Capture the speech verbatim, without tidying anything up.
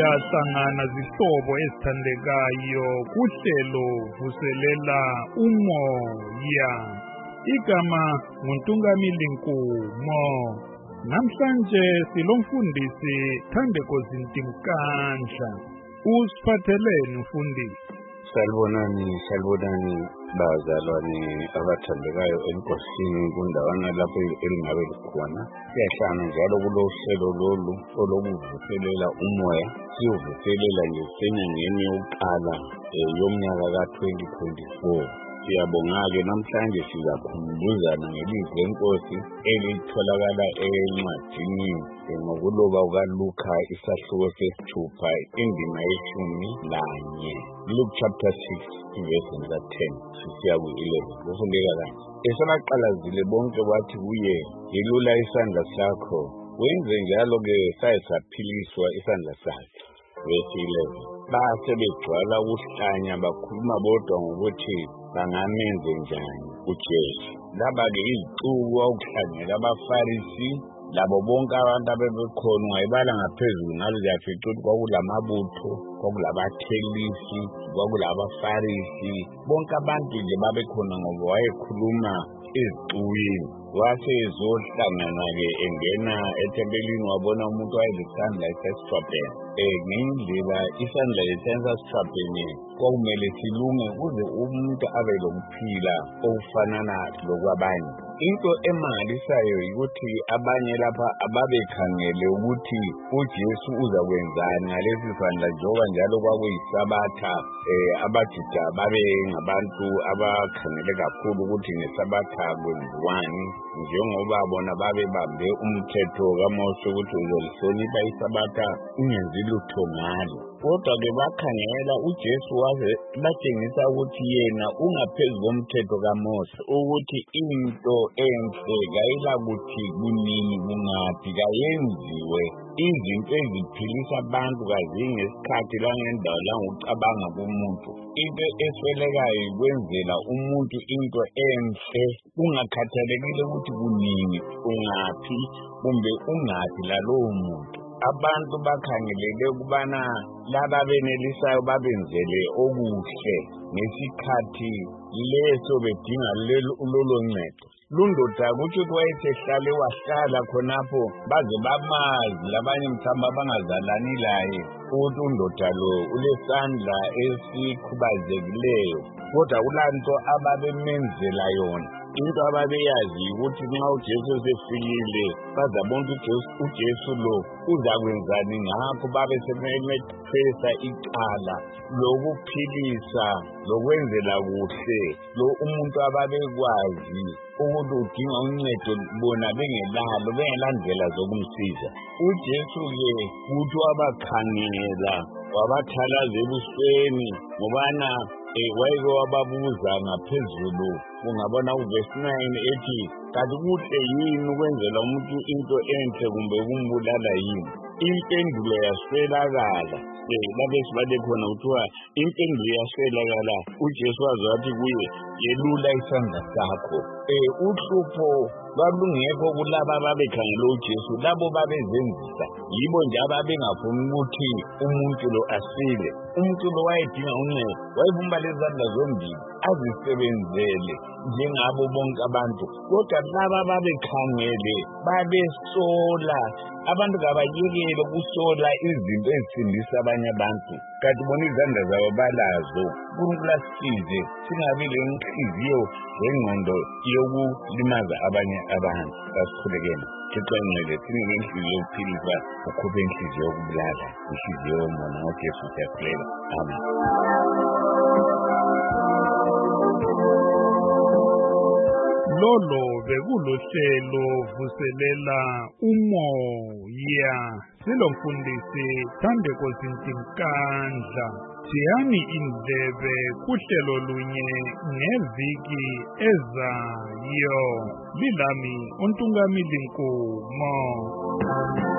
siyahlangana zihlobo ezithandekayo kuhlelo vuselela umoya. Igama nguNtungamili Nkumo. Namhlanje silomfundisi Thandeko Zintimkandla. Usiphatheleni mfundisi? Salibonani, salibonani bazalwane abathandekayo enkosini kundawana lapho elingabe likhona. Siyahlangana njalo kulo hlelo lolu olokuvuselela umoya. Siyovuselela nje senyangeni yokuqala yomnyaka ka twenty twenty-four. Siyabonga-ke namhlanje sizakhumbuzana ngelizwi lenkosi elitholakala encwadini ngokuloba kukaLuka isahluko sesithupha indima yeshumi lanye. Luke chapter six verse number ten sisiya ku-eleven kufundeka kanje. Esebaqalazile bonke bathi kuye, yelula isandla sakho, wenze njalo-ke saye saphiliswa isandla sakhe. Verse eleven. Basebegcwala ukuhlanya bakhuluma bodwa ngokuthi bangamenze njani uJesu. Laba-ke izicuku ukuhlanyela abaFarisi labo bonke abantu abebekhona, ungayibala ngaphezulu ngabe uyafica ukuthi kwakulamabutho, kwakulabathelisi, kwakulabaFarisi, bonke abantu nje babekhona ngoba wayekhuluma ezicukwini. Wasezohlangana-ke engena ethempelini wabona umuntu wayelesandla esesitshwabhene. Um ngendlela isandla esesitshwabhene kwakumele silunge ukuze umuntu abe lokuphila okufanana lokwabanye. Into emangalisayo yikuthi abanye lapha ababekhangele ukuthi uJesu uzakwenzani ngalesi sandla, njengoba njalo kwakuyisabatha. Um abaJuda babe ngabantu abakhangele kakhulu ukuthi ngesabatha kwenziwani, njengoba bona babebambe umthetho kaMose ukuthi uzolihlonipha isabatha ungenzi lutho ngalo. Kodwa-ke bakhangela uJesu waze batshengisa ukuthi yena ungaphezu komthetho kaMose, ukuthi into enhle kayilakuthi kunini kungaphi kayenziwe. Izinto eziphilisa abantu kazingesikhathi langendawo langokucabanga komuntu. Into eswelekayo yikwenzela umuntu into enhle kungakhathalekile ukuthi kunini kungaphi kumbe ungaphi lalowo muntu. Abantu bakhangelele ukubana laba benelisayo babenzele okuhle ngesikhathi leso bedinga lolo ncedo. Lundoda kuthi ukuthi wayesehlale wahlala khonapho baze bamazi labanye mthamba bangazalani laye ukuthi undoda lo ulesandla esikhubazekileyo, kodwa kulanto ababemenzela yona. Into ababeyazi ukuthi nxa uJesu sefikile bazabona ukuthi uJesu lo uzakwenzani ngakho, babe sebemethesa icala lokuphilisa lokwenzela kuhle lo umuntu ababekwazi ukuthi udinga uncedo bona bengelalo, bengelandlela zokumsiza. uJesu-ke kuthi wabakhangela wabathalazela ebusweni ngobana wayeke wababuza ngaphezulu. Ungabona uverse nine ethi, kanti kuhle yini ukwenzela umuntu into enhle kumbe kumbulala yini? Impendulo yaswelakala. Lapho esibale khona kuthiwa impendulo yaswelakala. uJesu waze wathi kuye, yelula isandla sakho. Um uhlupho lwalungekho kulaba ababekhangela uJesu, labo babezenzisa. Yibo nje ababengafuni ukuthi umuntu lo asile. Umuntu lo wayedinga uncedo, wayevumba lezandla zombili azisebenzele njengabo bonke abantu. Kodwa laba ababekhangele babesola. Abantu kabayekele ukusola izinto ezisindisa abanye abantu, kanti bona izandla zabo balazo. uNkulunkulu asisize singabi lenhliziyo lengqondo yokulimaza abanye abantu. Asikhulekeni. Thixo engcwele, sinike inhliziyo yokuphilisa, ukhuphe inhliziyo yokubulala, inhliziyo yomona. ngoJesu siyakhuleka. Amen. Lolo bekulohlelo vuselela umoya. Silomfundisi Thandeko Zintimkandla. Siyani indlebe kuhlelo lunye ngeviki ezayo. Lilami uNtungamili Nkumo.